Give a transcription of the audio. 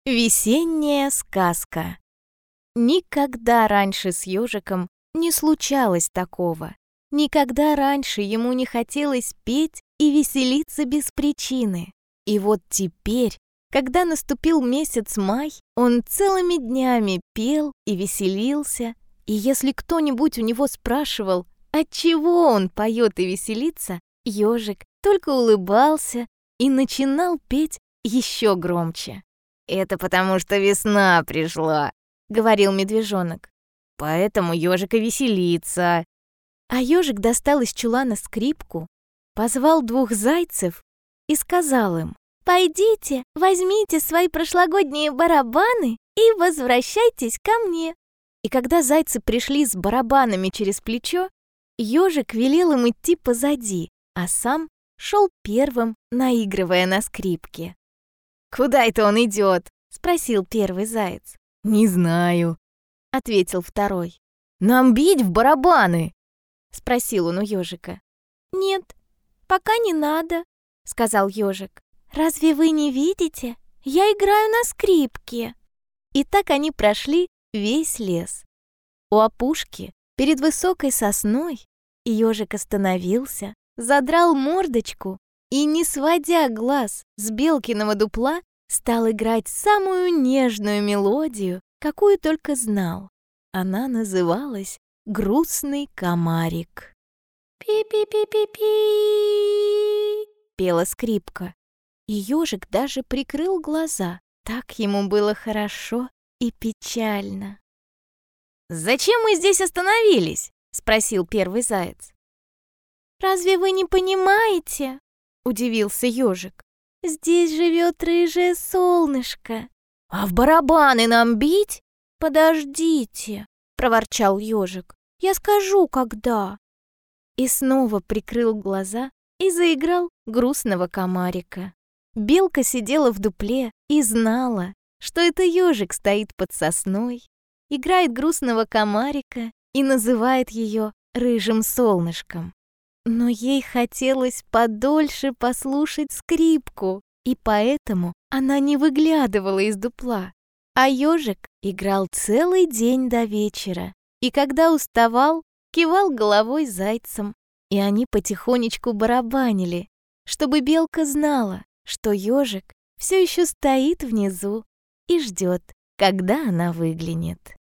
Весенняя сказка. Никогда раньше с ежиком не случалось такого. Никогда раньше ему не хотелось петь и веселиться без причины. И вот теперь, когда наступил месяц май, он целыми днями пел и веселился. И если кто-нибудь у него спрашивал, отчего он поет и веселится, ежик только улыбался и начинал петь еще громче. «Это потому, что весна пришла», — говорил медвежонок. «Поэтому ежик и веселится». А ежик достал из чулана скрипку, позвал двух зайцев и сказал им: «Пойдите, возьмите свои прошлогодние барабаны и возвращайтесь ко мне». И когда зайцы пришли с барабанами через плечо, ежик велел им идти позади, а сам шел первым, наигрывая на скрипке. «Куда это он идет?» — спросил первый заяц. «Не знаю», — ответил второй. «Нам бить в барабаны?» — спросил он у ежика. «Нет, пока не надо», — сказал ежик. «Разве вы не видите? Я играю на скрипке». И так они прошли весь лес. У опушки, перед высокой сосной, ежик остановился, задрал мордочку и, не сводя глаз с белкиного дупла, стал играть самую нежную мелодию, какую только знал. Она называлась «Грустный комарик». «Пи-пи-пи-пи-пи», пела скрипка. И ежик даже прикрыл глаза, так ему было хорошо и печально. «Зачем мы здесь остановились?» — спросил первый заяц. «Разве вы не понимаете?» — удивился ежик. «Здесь живет рыжее солнышко». «А в барабаны нам бить?» «Подождите», — проворчал ежик. «Я скажу, когда». И снова прикрыл глаза и заиграл грустного комарика. Белка сидела в дупле и знала, что это ежик стоит под сосной, играет грустного комарика и называет ее рыжим солнышком. Но ей хотелось подольше послушать скрипку, и поэтому она не выглядывала из дупла. А ежик играл целый день до вечера, и когда уставал, кивал головой зайцем, и они потихонечку барабанили, чтобы белка знала, что ежик все еще стоит внизу и ждет, когда она выглянет.